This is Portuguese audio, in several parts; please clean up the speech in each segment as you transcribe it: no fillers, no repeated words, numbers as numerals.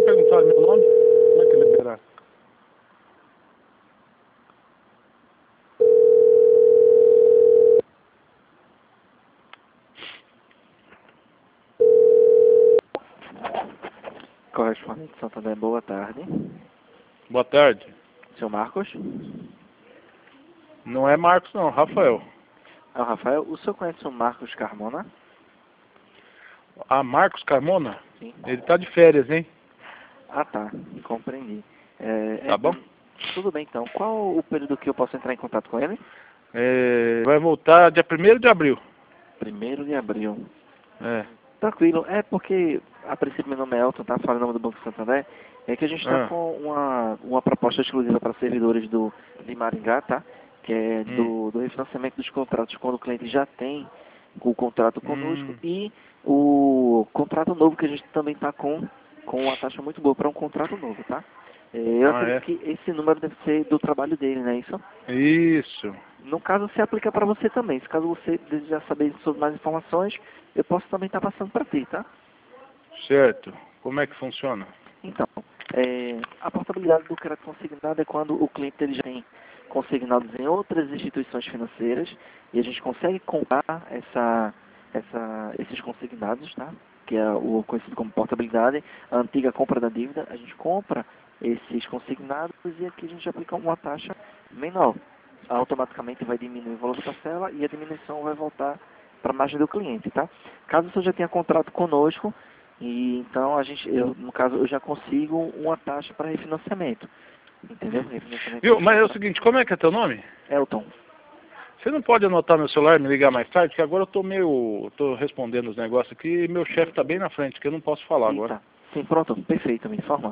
perguntaram meu nome? Como é que liberaram? Correspondente Santander, boa tarde. Boa tarde. Seu Marcos? Não é Marcos não, Rafael. É o Rafael. O senhor conhece o Marcos Carmona? Ah, Marcos Carmona? Sim. Ele tá de férias, hein? Ah, tá. Compreendi. Tá bom? Tudo bem, então. Qual o período que eu posso entrar em contato com ele? Vai voltar dia 1º de abril. 1º de abril. É. Tranquilo. É porque, a princípio, meu nome é Elton, tá? Falando em nome do Banco Santander. É que a gente está Ah. com uma proposta exclusiva para servidores de Maringá, tá? Que é do refinanciamento dos contratos quando o cliente já tem o contrato conosco e o contrato novo que a gente também está com uma taxa muito boa para um contrato novo, tá? Eu Ah, acredito é? que esse número deve ser do trabalho dele, não é isso? Isso. No caso, se aplica para você também. Se caso você desejar saber sobre mais informações, eu posso também estar passando para ti, tá? Certo. Como é que funciona? Então, a portabilidade do crédito consignado é quando o cliente ele já tem consignados em outras instituições financeiras e a gente consegue comprar esses consignados, tá? Que é o conhecido como portabilidade, a antiga compra da dívida. A gente compra esses consignados e aqui a gente aplica uma taxa menor. Automaticamente vai diminuir o valor da parcela e a diminuição vai voltar para a margem do cliente, tá? Caso você já tenha contrato conosco, e então no caso, eu já consigo uma taxa para refinanciamento. Entendeu? Refinanciamento Viu? dos Mas é o contratos. seguinte, como é que é teu nome? Elton. Você não pode anotar meu celular e me ligar mais tarde, que agora eu tô respondendo os negócios aqui e meu chefe tá bem na frente, que eu não posso falar agora. Eita. Sim, pronto. Perfeito, me informa.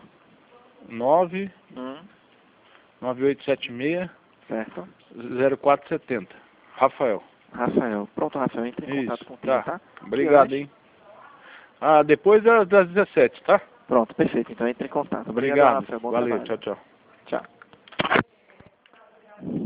9 Hum, 9876 certo. 0470. Rafael. Rafael. Pronto, Rafael, entre em contato Isso, contigo, tá. tá? Que horas? Obrigado, hein? Ah, depois das 17, tá? Pronto, perfeito. Então entre em contato. Obrigado, Obrigado. Rafael. Bom Valeu, trabalho. tchau, tchau. Tchau.